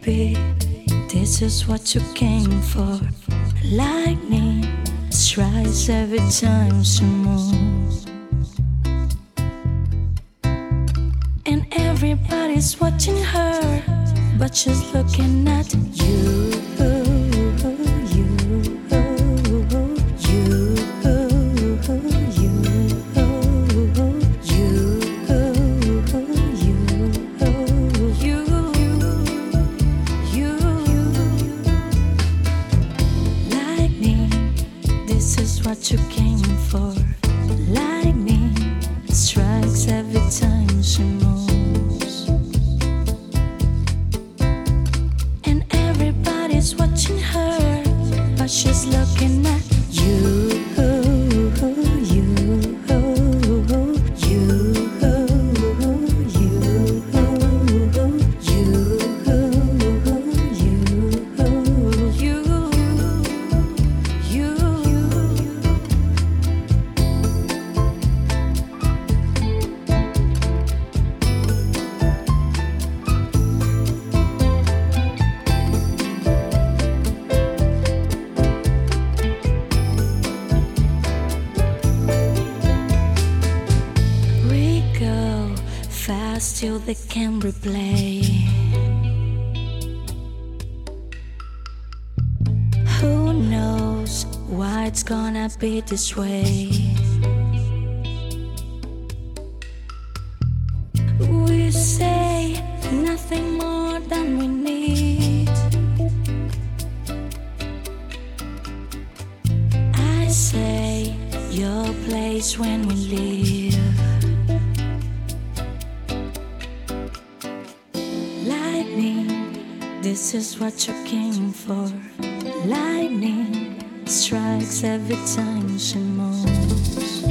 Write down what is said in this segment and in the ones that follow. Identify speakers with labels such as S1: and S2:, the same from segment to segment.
S1: Baby, this is what you came for. Lightning strikes every time she moves, and everybody's watching her, but she's looking at you. This is what you came for. Lightning strikes every time she moves, and everybody's watching her, but she's looking at you. Fast till they can replay. Who knows why it's gonna be this way? We say nothing more than we need. I say your place when we leave. This is what you came for. Lightning strikes every time she moves,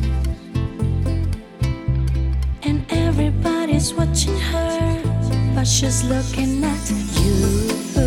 S1: and everybody's watching her, but she's looking at you.